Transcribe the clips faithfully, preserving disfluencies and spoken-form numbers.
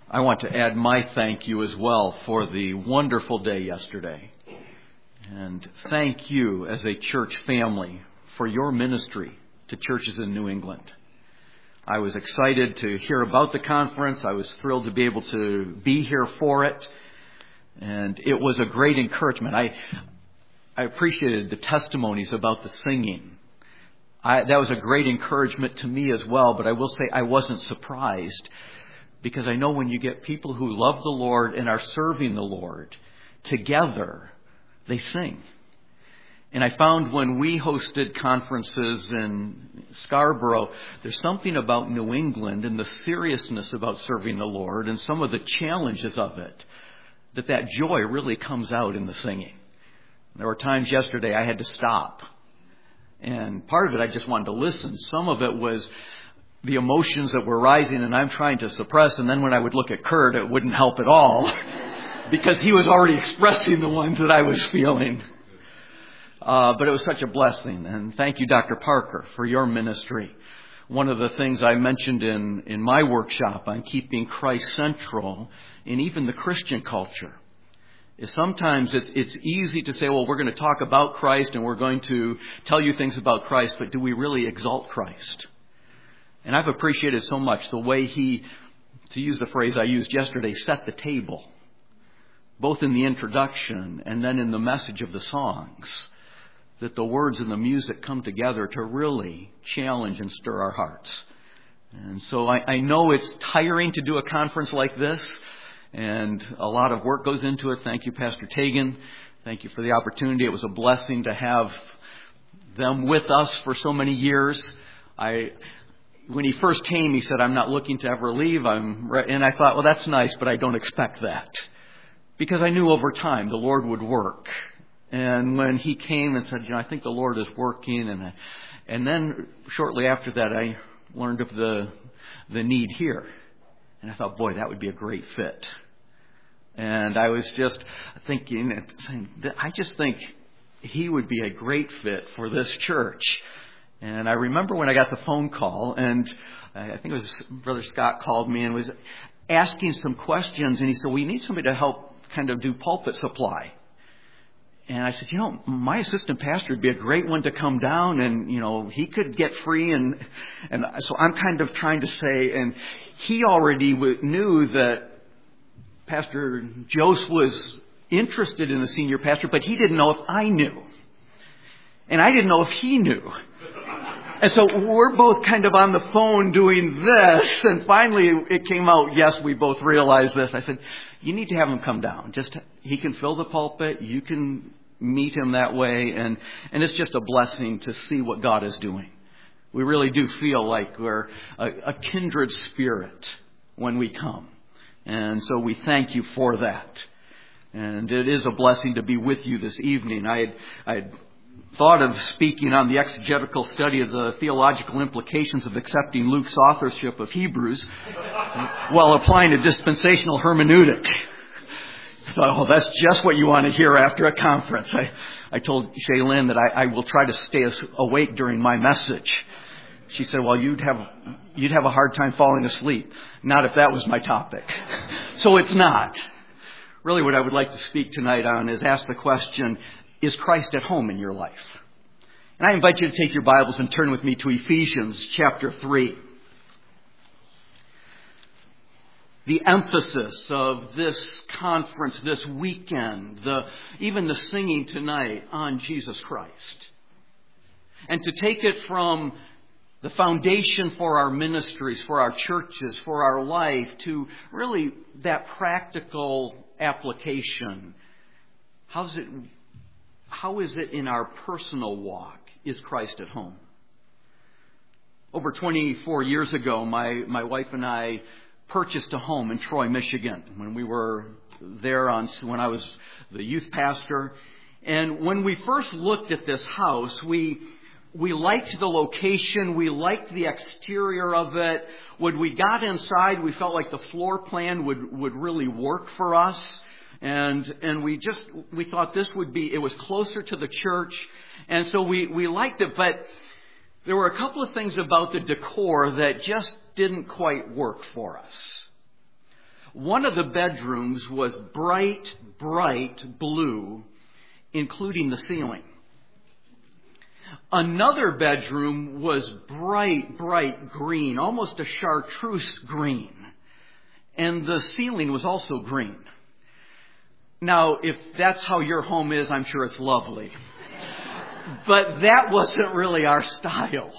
I want to add my thank you as well for the wonderful day yesterday. And thank you as a church family for your ministry to churches in New England. I was excited to hear about the conference. I was thrilled to be able to be here for it. And it was a great encouragement. I I appreciated the testimonies about the singing. I, that was a great encouragement to me as well. But I will say I wasn't surprised, because I know when you get people who love the Lord and are serving the Lord together, they sing. And I found when we hosted conferences in Scarborough, there's something about New England and the seriousness about serving the Lord and some of the challenges of it, that that joy really comes out in the singing. There were times yesterday I had to stop. And part of it I just wanted to listen. Some of it was the emotions that were rising and I'm trying to suppress. And then when I would look at Kurt, it wouldn't help at all because he was already expressing the ones that I was feeling. Uh, but it was such a blessing. And thank you, Doctor Parker, for your ministry. One of the things I mentioned in, in my workshop on keeping Christ central in even the Christian culture is sometimes it's, it's easy to say, well, we're going to talk about Christ and we're going to tell you things about Christ, but do we really exalt Christ? And I've appreciated so much the way he, to use the phrase I used yesterday, set the table, both in the introduction and then in the message of the songs, that the words and the music come together to really challenge and stir our hearts. And so I, I know it's tiring to do a conference like this, and a lot of work goes into it. Thank you, Pastor Tagan. Thank you for the opportunity. It was a blessing to have them with us for so many years. I... When he first came, he said, I'm not looking to ever leave. I'm re-. And I thought, well, that's nice, but I don't expect that. Because I knew over time the Lord would work. And when he came and said, you know, I think the Lord is working. And I, and then shortly after that, I learned of the the need here. And I thought, boy, that would be a great fit. And I was just thinking, saying, I just think he would be a great fit for this church. And I remember when I got the phone call, and I think it was Brother Scott called me and was asking some questions. And he said, we need somebody to help kind of do pulpit supply. And I said, you know, my assistant pastor would be a great one to come down, and, you know, he could get free. And and so I'm kind of trying to say, and he already w- knew that Pastor Jose was interested in the senior pastor, but he didn't know if I knew. And I didn't know if he knew. And so we're both kind of on the phone doing this. And finally it came out, yes, we both realized this. I said, you need to have him come down. Just, he can fill the pulpit. You can meet him that way. And, and it's just a blessing to see what God is doing. We really do feel like we're a, a kindred spirit when we come. And so we thank you for that. And it is a blessing to be with you this evening. I had, I had thought of speaking on the exegetical study of the theological implications of accepting Luke's authorship of Hebrews while applying a dispensational hermeneutic. I thought, oh, that's just what you want to hear after a conference. I, I told Shaylin that I, I will try to stay awake during my message. She said, well, you'd have you'd have a hard time falling asleep. Not if that was my topic. So it's not. Really what I would like to speak tonight on is ask the question, is Christ at home in your life? And I invite you to take your Bibles and turn with me to Ephesians chapter three. The emphasis of this conference this weekend, the even the singing tonight on Jesus Christ. And to take it from the foundation for our ministries, for our churches, for our life, to really that practical application. How's it How is it in our personal walk? Is Christ at home? Over twenty-four years ago, my, my wife and I purchased a home in Troy, Michigan, when we were there on when I was the youth pastor. And when we first looked at this house, we we liked the location, we liked the exterior of it. When we got inside, we felt like the floor plan would, would really work for us. And and we just, we thought this would be, it was closer to the church. And so we, we liked it. But there were a couple of things about the decor that just didn't quite work for us. One of the bedrooms was bright, bright blue, including the ceiling. Another bedroom was bright, bright green, almost a chartreuse green. And the ceiling was also green. Now, if that's how your home is, I'm sure it's lovely. But that wasn't really our style.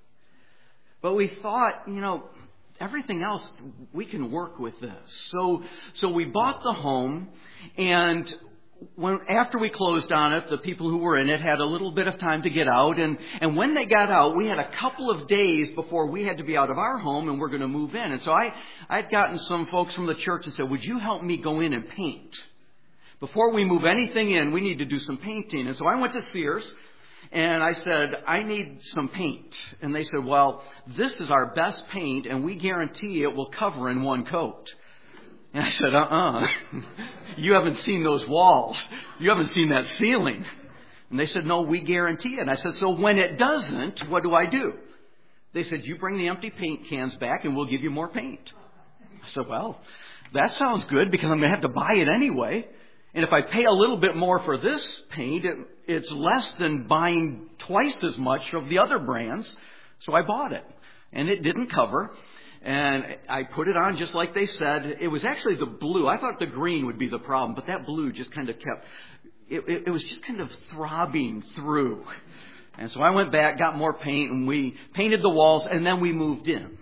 But we thought, you know, everything else, we can work with this. So, so we bought the home, and when, after we closed on it, the people who were in it had a little bit of time to get out. And, and when they got out, we had a couple of days before we had to be out of our home and we're going to move in. And so I, I'd gotten some folks from the church and said, would you help me go in and paint? Before we move anything in, we need to do some painting. And so I went to Sears and I said, I need some paint. And they said, well, this is our best paint and we guarantee it will cover in one coat. And I said, uh-uh. You haven't seen those walls. You haven't seen that ceiling. And they said, no, we guarantee it. And I said, so when it doesn't, what do I do? They said, you bring the empty paint cans back and we'll give you more paint. I said, well, that sounds good because I'm going to have to buy it anyway. And if I pay a little bit more for this paint, it, it's less than buying twice as much of the other brands. So I bought it. And it didn't cover. And I put it on just like they said. It was actually the blue. I thought the green would be the problem, but that blue just kind of kept, it, it, it was just kind of throbbing through. And so I went back, got more paint, and we painted the walls, and then we moved in.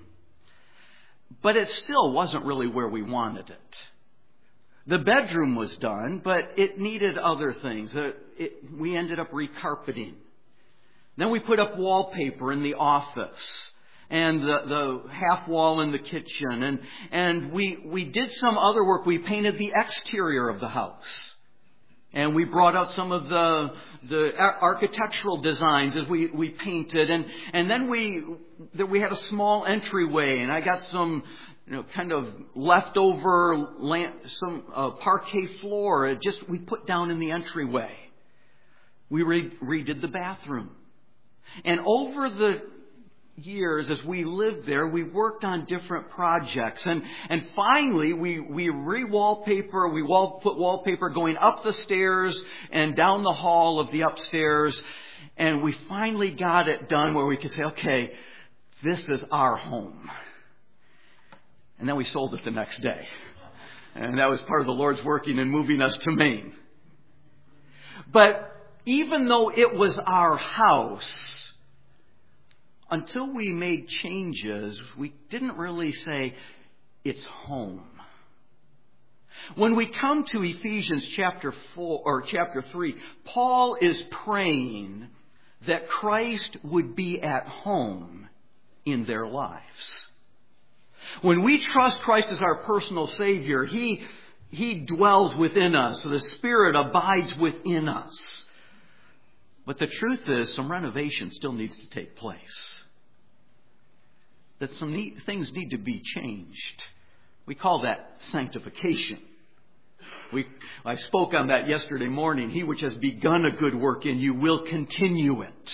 But it still wasn't really where we wanted it. The bedroom was done, but it needed other things. It, it, we ended up recarpeting. Then we put up wallpaper in the office and the, the half wall in the kitchen. And, and we, we did some other work. We painted the exterior of the house. And we brought out some of the, the architectural designs as we, we painted. And, and then we, we had a small entryway, and I got some, you know, kind of leftover lamp, some uh, parquet floor. It just we put down in the entryway. We re- redid the bathroom, and over the years as we lived there, we worked on different projects, and and finally we we re-wallpaper. We wall, put wallpaper going up the stairs and down the hall of the upstairs, and we finally got it done where we could say, okay, this is our home. And then we sold it the next day. And that was part of the Lord's working in moving us to Maine. But even though it was our house, until we made changes, we didn't really say it's home. When we come to Ephesians chapter four or chapter three, Paul is praying that Christ would be at home in their lives. When we trust Christ as our personal Savior, He, He dwells within us. So the Spirit abides within us. But the truth is, some renovation still needs to take place. That some need, things need to be changed. We call that sanctification. We, I spoke on that yesterday morning. He which has begun a good work in you will continue it.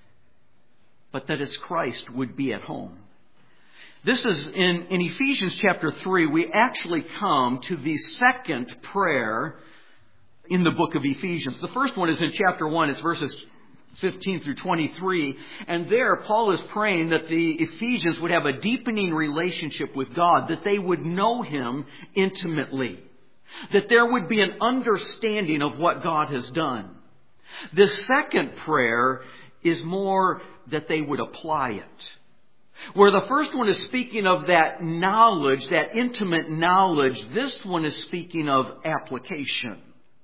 But that it's Christ would be at home. This is in, in Ephesians chapter three, we actually come to the second prayer in the book of Ephesians. The first one is in chapter one. It's verses fifteen through twenty-three. And there, Paul is praying that the Ephesians would have a deepening relationship with God, that they would know Him intimately, that there would be an understanding of what God has done. The second prayer is more that they would apply it. Where the first one is speaking of that knowledge, that intimate knowledge, this one is speaking of application.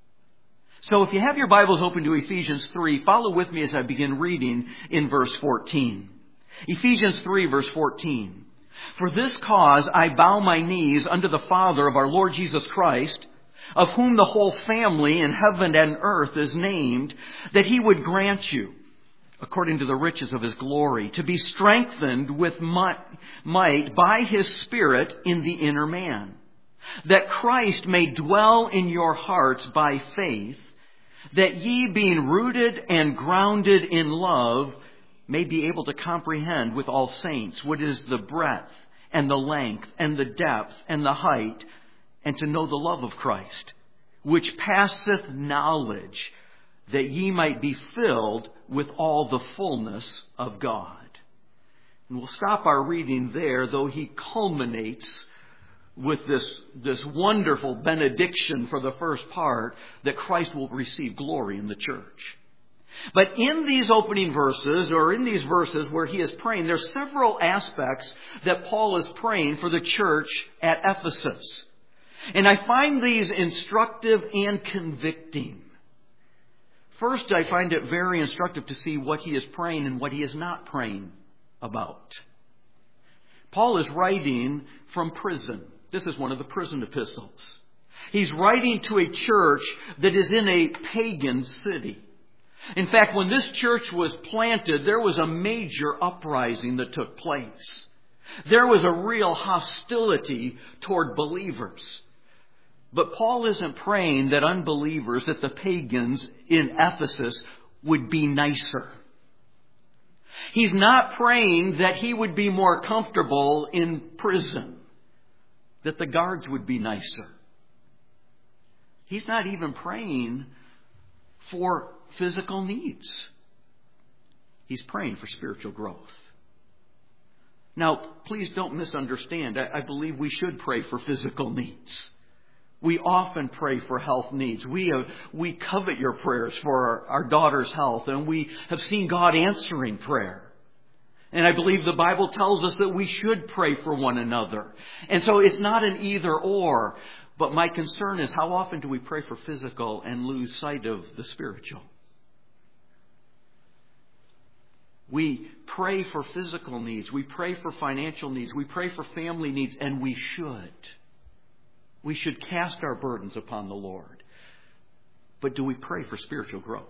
So if you have your Bibles open to Ephesians three, follow with me as I begin reading in verse fourteen. Ephesians three, verse fourteen. For this cause I bow my knees unto the Father of our Lord Jesus Christ, of whom the whole family in heaven and earth is named, that He would grant you, according to the riches of His glory, to be strengthened with might by His Spirit in the inner man, that Christ may dwell in your hearts by faith, that ye, being rooted and grounded in love, may be able to comprehend with all saints what is the breadth and the length and the depth and the height, and to know the love of Christ, which passeth knowledge, that ye might be filled with all the fullness of God. And we'll stop our reading there, though he culminates with this, this wonderful benediction for the first part, that Christ will receive glory in the church. But in these opening verses, or in these verses where he is praying, there's several aspects that Paul is praying for the church at Ephesus. And I find these instructive and convicting. First, I find it very instructive to see what he is praying and what he is not praying about. Paul is writing from prison. This is one of the prison epistles. He's writing to a church that is in a pagan city. In fact, when this church was planted, there was a major uprising that took place. There was a real hostility toward believers. But Paul isn't praying that unbelievers, that the pagans in Ephesus would be nicer. He's not praying that he would be more comfortable in prison, that the guards would be nicer. He's not even praying for physical needs. He's praying for spiritual growth. Now, please don't misunderstand. I, I believe we should pray for physical needs. We often pray for health needs. We uh, we covet your prayers for our, our daughter's health, and we have seen God answering prayer. And I believe the Bible tells us that we should pray for one another. And so it's not an either or. But my concern is, how often do we pray for physical and lose sight of the spiritual? We pray for physical needs. We pray for financial needs. We pray for family needs. And we should. We should cast our burdens upon the Lord. But do we pray for spiritual growth?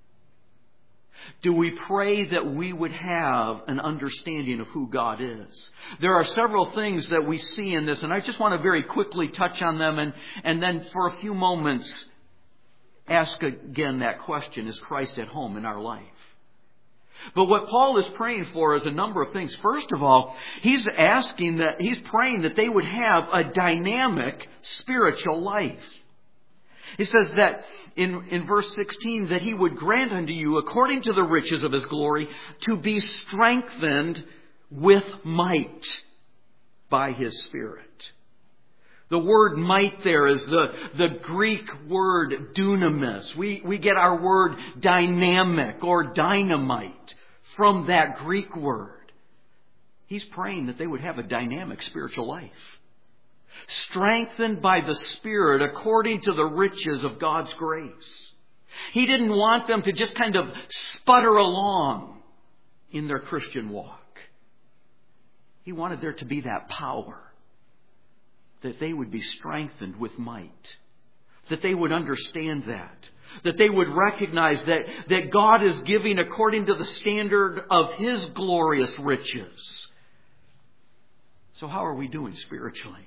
Do we pray that we would have an understanding of who God is? There are several things that we see in this, and I just want to very quickly touch on them, and, and then for a few moments ask again that question, is Christ at home in our life? But what Paul is praying for is a number of things. First of all, he's asking that, he's praying that they would have a dynamic spiritual life. He says that in, in verse sixteen, that he would grant unto you, according to the riches of his glory, to be strengthened with might by his Spirit. The word might there is the, the Greek word dunamis. We, we get our word dynamic or dynamite from that Greek word. He's praying that they would have a dynamic spiritual life. Strengthened by the Spirit according to the riches of God's grace. He didn't want them to just kind of sputter along in their Christian walk. He wanted there to be that power. That they would be strengthened with might. That they would understand that. That they would recognize that, that God is giving according to the standard of His glorious riches. So how are we doing spiritually?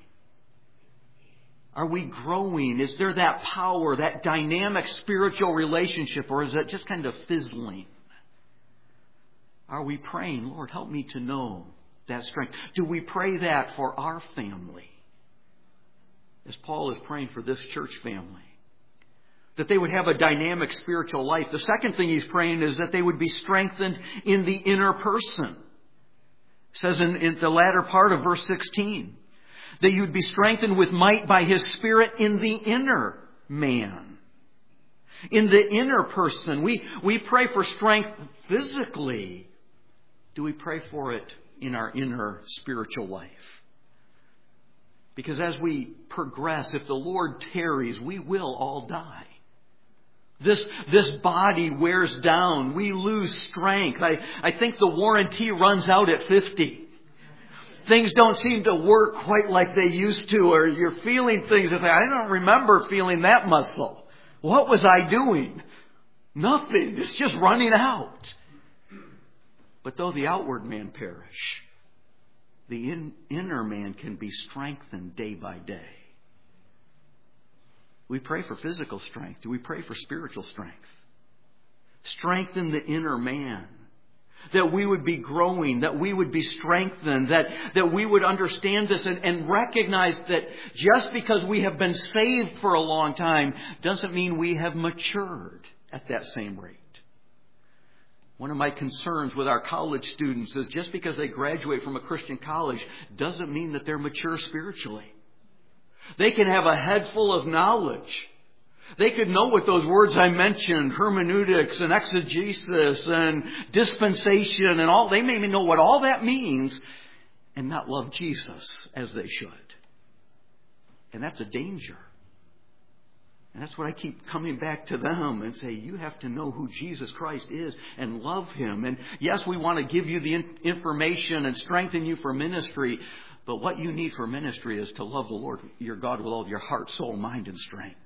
Are we growing? Is there that power, that dynamic spiritual relationship, or is it just kind of fizzling? Are we praying, Lord, help me to know that strength? Do we pray that for our family? As Paul is praying for this church family. That they would have a dynamic spiritual life. The second thing he's praying is that they would be strengthened in the inner person. It says in, in the latter part of verse sixteen. That you would be strengthened with might by His Spirit in the inner man. In the inner person. We, we pray for strength physically. Do we pray for it in our inner spiritual life? Because as we progress, if the Lord tarries, we will all die. This, this body wears down. We lose strength. I, I think the warranty runs out at fifty. Things don't seem to work quite like they used to, or you're feeling things that I don't remember feeling that muscle. What was I doing? Nothing. It's just running out. But though the outward man perish, the in, inner man can be strengthened day by day. We pray for physical strength. Do we pray for spiritual strength? Strengthen the inner man. That we would be growing, that we would be strengthened, that, that we would understand this and, and recognize that just because we have been saved for a long time doesn't mean we have matured at that same rate. One of my concerns with our college students is just because they graduate from a Christian college doesn't mean that they're mature spiritually. They can have a head full of knowledge. They could know what those words I mentioned, hermeneutics and exegesis and dispensation and all, they may know what all that means and not love Jesus as they should. And that's a danger. And that's what I keep coming back to them and say, you have to know who Jesus Christ is and love Him. And yes, we want to give you the information and strengthen you for ministry, but what you need for ministry is to love the Lord your God with all your heart, soul, mind, and strength.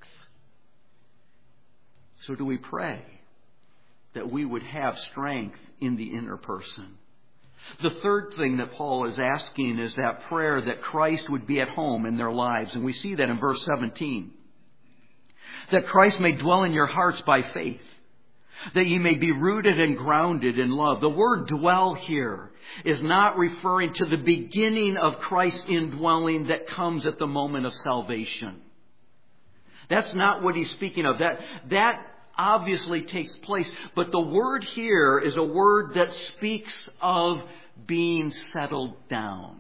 So do we pray that we would have strength in the inner person? The third thing that Paul is asking is that prayer that Christ would be at home in their lives. And we see that in verse seventeen. That Christ may dwell in your hearts by faith. That ye may be rooted and grounded in love. The word dwell here is not referring to the beginning of Christ's indwelling that comes at the moment of salvation. That's not what he's speaking of. That, that obviously takes place. But the word here is a word that speaks of being settled down.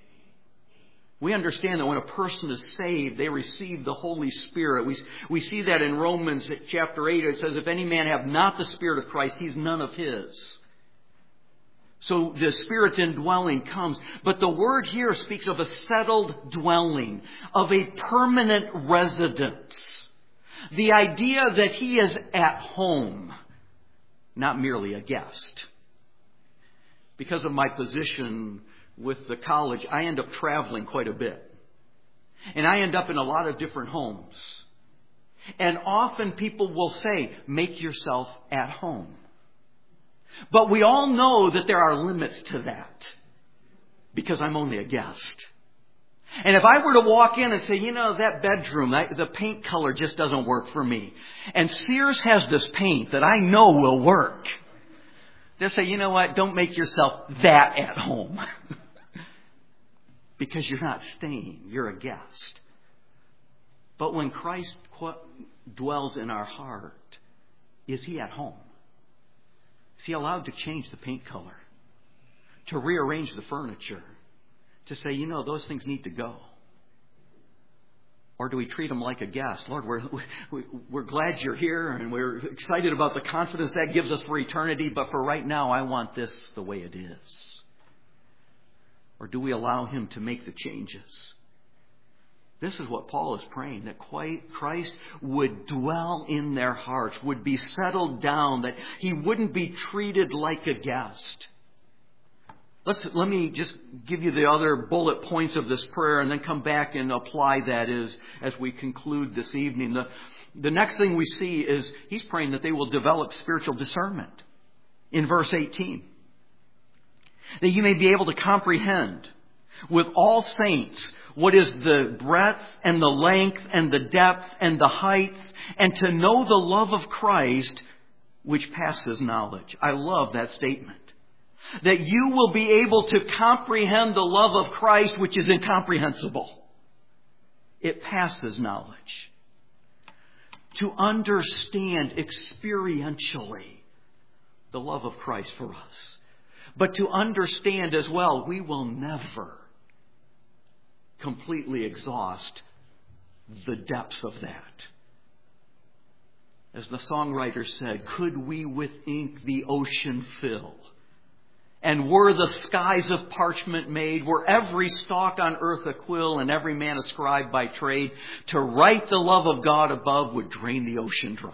We understand that when a person is saved, they receive the Holy Spirit. We, we see that in Romans chapter eight. It says, if any man have not the Spirit of Christ, he's none of his. So the Spirit's indwelling comes. But the word here speaks of a settled dwelling, of a permanent residence. The idea that he is at home, not merely a guest. Because of my position with the college, I end up traveling quite a bit. And I end up in a lot of different homes. And often people will say, make yourself at home. But we all know that there are limits to that. Because I'm only a guest. And if I were to walk in and say, you know, that bedroom, I, the paint color just doesn't work for me. And Sears has this paint that I know will work. They'll say, you know what, don't make yourself that at home. Because you're not staying, you're a guest. But when Christ dwells in our heart, is He at home? Is He allowed to change the paint color? To rearrange the furniture? To say, you know, those things need to go? Or do we treat Him like a guest? Lord, we're, we're glad you're here and we're excited about the confidence that gives us for eternity, but for right now, I want this the way it is. Or do we allow Him to make the changes? This is what Paul is praying, that Christ would dwell in their hearts, would be settled down, that He wouldn't be treated like a guest. Let's, let me just give you the other bullet points of this prayer and then come back and apply that as, as we conclude this evening. The, the next thing we see is he's praying that they will develop spiritual discernment. In verse eighteen. That you may be able to comprehend with all saints what is the breadth and the length and the depth and the height, and to know the love of Christ which passes knowledge. I love that statement. That you will be able to comprehend the love of Christ which is incomprehensible. It passes knowledge. To understand experientially the love of Christ for us. But to understand as well, we will never completely exhaust the depths of that. As the songwriter said, could we with ink the ocean fill? And were the skies of parchment made, were every stalk on earth a quill and every man a scribe by trade, to write the love of God above would drain the ocean dry.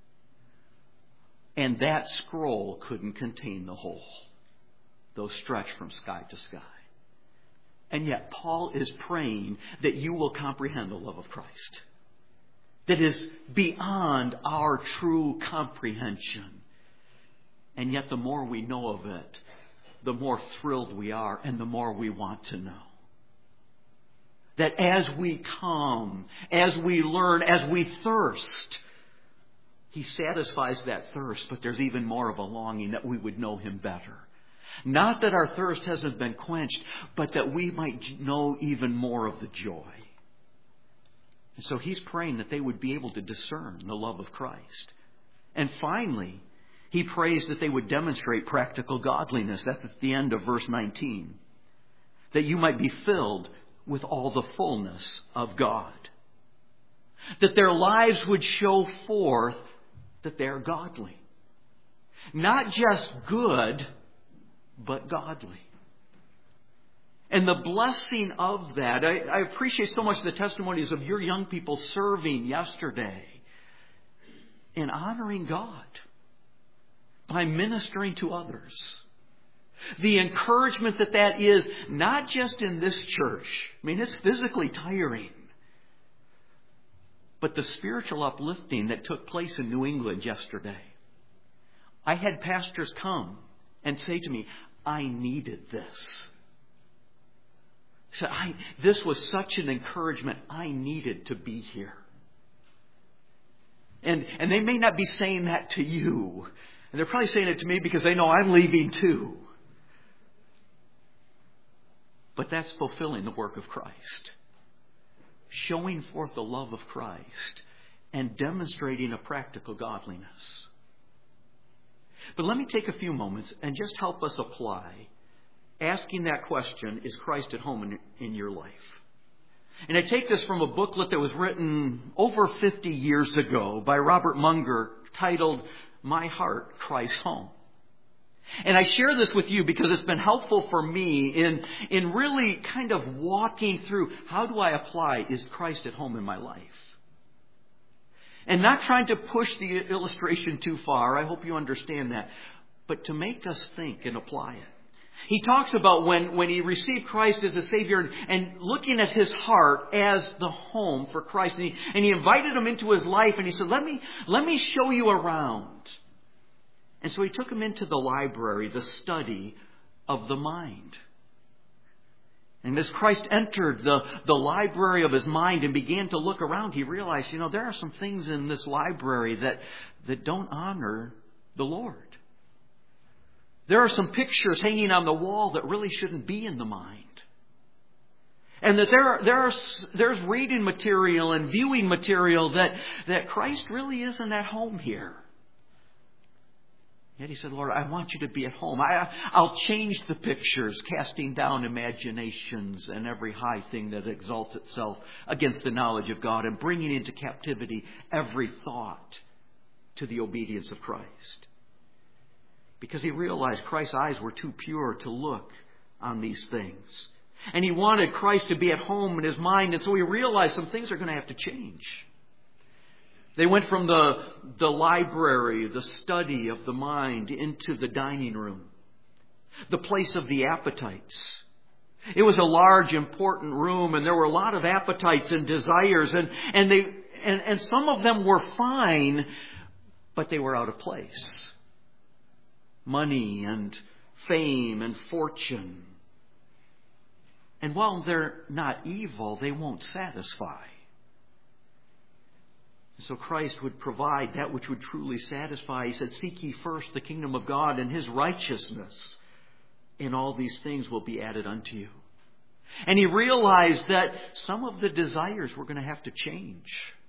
And that scroll couldn't contain the whole, though stretched from sky to sky. And yet Paul is praying that you will comprehend the love of Christ. That is beyond our true comprehension. And yet the more we know of it, the more thrilled we are and the more we want to know. That as we come, as we learn, as we thirst, He satisfies that thirst, but there's even more of a longing that we would know Him better. Not that our thirst hasn't been quenched, but that we might know even more of the joy. And so he's praying that they would be able to discern the love of Christ. And finally, he prays that they would demonstrate practical godliness. That's at the end of verse nineteen. That you might be filled with all the fullness of God. That their lives would show forth that they are godly. Not just good, but godly. And the blessing of that, I, I appreciate so much the testimonies of your young people serving yesterday in honoring God by ministering to others. The encouragement that that is, not just in this church. I mean, it's physically tiring. But the spiritual uplifting that took place in New England yesterday. I had pastors come and say to me, I needed this. So I, this was such an encouragement. I needed to be here. And, and they may not be saying that to you. And they're probably saying it to me because they know I'm leaving too. But that's fulfilling the work of Christ. Showing forth the love of Christ and demonstrating a practical godliness. But let me take a few moments and just help us apply asking that question, is Christ at home in, in your life? And I take this from a booklet that was written over fifty years ago by Robert Munger titled, My Heart Cries Home. And I share this with you because it's been helpful for me in, in really kind of walking through how do I apply, is Christ at home in my life? And not trying to push the illustration too far. I hope you understand that. But to make us think and apply it. He talks about when, when he received Christ as a Savior and, and looking at his heart as the home for Christ. And he, and he invited him into his life and he said, let me, let me show you around. And so he took him into the library, the study of the mind. And as Christ entered the, the library of his mind and began to look around, he realized, you know, there are some things in this library that, that don't honor the Lord. There are some pictures hanging on the wall that really shouldn't be in the mind. And that there are, there are, there's reading material and viewing material that, that Christ really isn't at home here. Yet he said, Lord, I want you to be at home. I, I'll change the pictures, casting down imaginations and every high thing that exalts itself against the knowledge of God and bringing into captivity every thought to the obedience of Christ. Because he realized Christ's eyes were too pure to look on these things. And he wanted Christ to be at home in his mind. And so he realized some things are going to have to change. They went from the, the library, the study of the mind, into the dining room. The place of the appetites. It was a large, important room, and there were a lot of appetites and desires. And, and, they, and, and some of them were fine, but they were out of place. Money and fame and fortune. And while they're not evil, they won't satisfy. So Christ would provide that which would truly satisfy. He said, seek ye first the kingdom of God and his righteousness, and all these things will be added unto you. And he realized that some of the desires were going to have to change.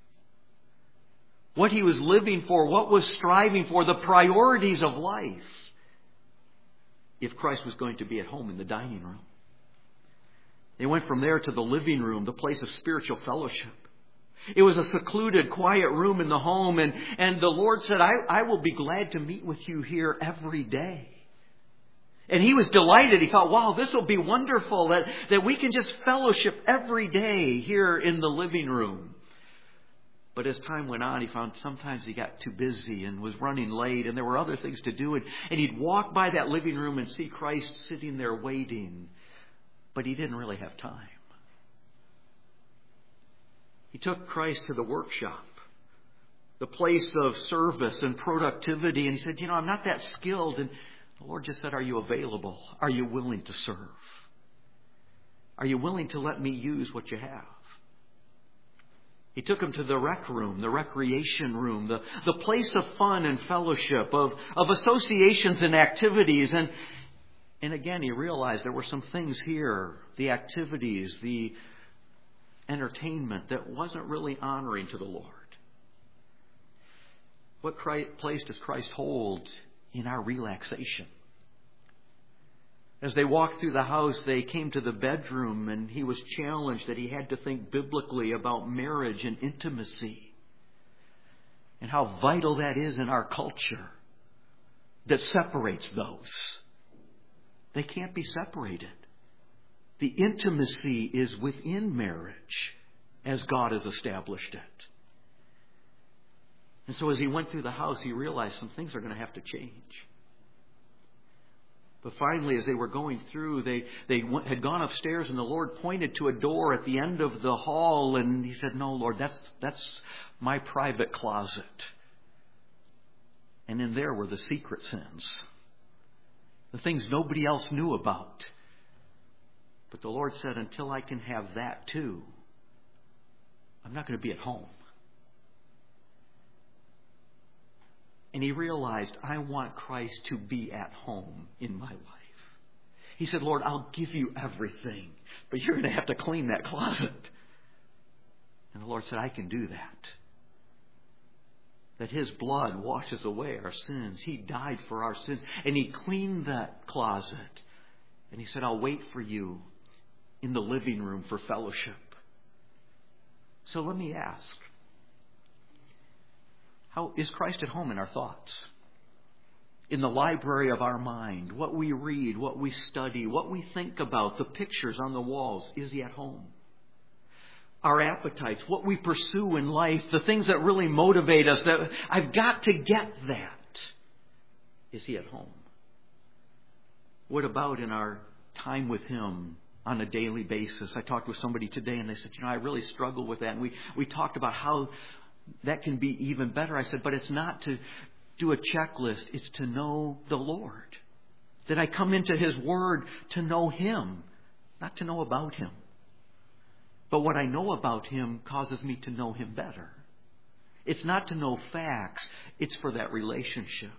What he was living for, what was striving for, the priorities of life, if Christ was going to be at home in the dining room. They went from there to the living room, the place of spiritual fellowship. It was a secluded, quiet room in the home. And, and the Lord said, I, I will be glad to meet with you here every day. And he was delighted. He thought, wow, this will be wonderful that, that we can just fellowship every day here in the living room. But as time went on, he found sometimes he got too busy and was running late and there were other things to do. And, and he'd walk by that living room and see Christ sitting there waiting. But he didn't really have time. He took Christ to the workshop, the place of service and productivity. And he said, you know, I'm not that skilled. And the Lord just said, are you available? Are you willing to serve? Are you willing to let me use what you have? He took him to the rec room, the recreation room, the, the place of fun and fellowship, of, of associations and activities. And, And again, he realized there were some things here, the activities, the entertainment, that wasn't really honoring to the Lord. What place does Christ hold in our relaxation? As they walked through the house, they came to the bedroom, and he was challenged that he had to think biblically about marriage and intimacy and how vital that is in our culture that separates those. They can't be separated. The intimacy is within marriage as God has established it. And so as he went through the house, he realized some things are going to have to change. But finally, as they were going through, they, they went, had gone upstairs, and the Lord pointed to a door at the end of the hall, and he said, "No, Lord, that's, that's my private closet." And in there were the secret sins, the things nobody else knew about. But the Lord said, until I can have that too, I'm not going to be at home. And he realized, I want Christ to be at home in my life. He said, "Lord, I'll give you everything, but you're going to have to clean that closet." And the Lord said, "I can do that." That His blood washes away our sins. He died for our sins. And He cleaned that closet. And He said, "I'll wait for you in the living room for fellowship." So let me ask, how is Christ at home in our thoughts? In the library of our mind, what we read, what we study, what we think about, the pictures on the walls, is He at home? Our appetites, what we pursue in life, the things that really motivate us, that I've got to get that, is He at home? What about in our time with Him on a daily basis? I talked with somebody today and they said, you know, I really struggle with that. And we, we talked about how that can be even better. I said, but it's not to do a checklist. It's to know the Lord. That I come into His Word to know Him, not to know about Him. But what I know about Him causes me to know Him better. It's not to know facts. It's for that relationship.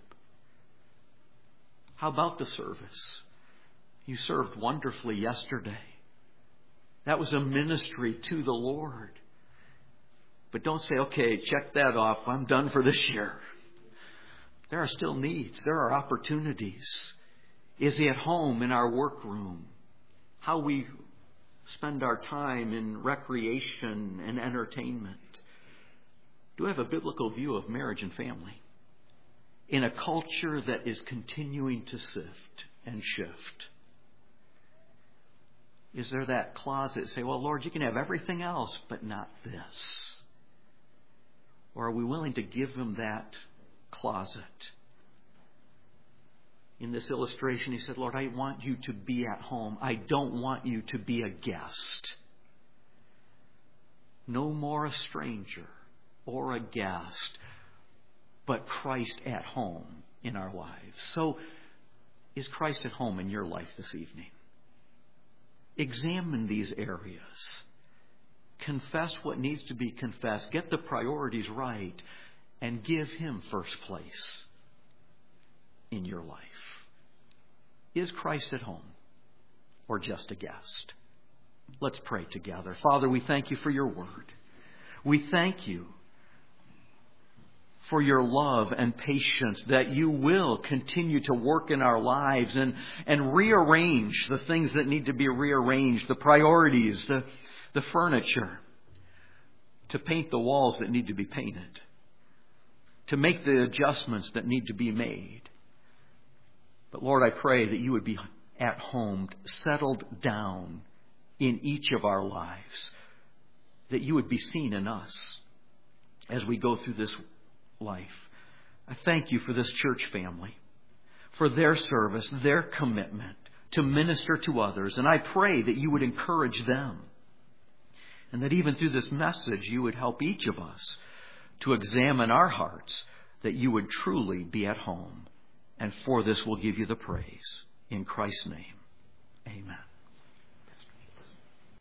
How about the service? You served wonderfully yesterday. That was a ministry to the Lord. But don't say, okay, check that off. I'm done for this year. There are still needs. There are opportunities. Is He at home in our workroom? How we spend our time in recreation and entertainment? Do we have a biblical view of marriage and family in a culture that is continuing to sift and shift? Is there that closet? Say, well, Lord, you can have everything else, but not this. Or are we willing to give Him that closet? In this illustration, he said, Lord, I want you to be at home. I don't want you to be a guest. No more a stranger or a guest, but Christ at home in our lives. So, is Christ at home in your life this evening? Examine these areas. Confess what needs to be confessed. Get the priorities right. And give Him first place in your life. Is Christ at home or just a guest? Let's pray together. Father, we thank You for Your word. We thank You for Your love and patience, that You will continue to work in our lives and, and rearrange the things that need to be rearranged, the priorities, the, the furniture, to paint the walls that need to be painted, to make the adjustments that need to be made. But Lord, I pray that You would be at home, settled down in each of our lives, that You would be seen in us as we go through this life. I thank You for this church family, for their service, their commitment to minister to others. And I pray that You would encourage them, and that even through this message, You would help each of us to examine our hearts, that You would truly be at home. And for this we'll give You the praise. In Christ's name, amen.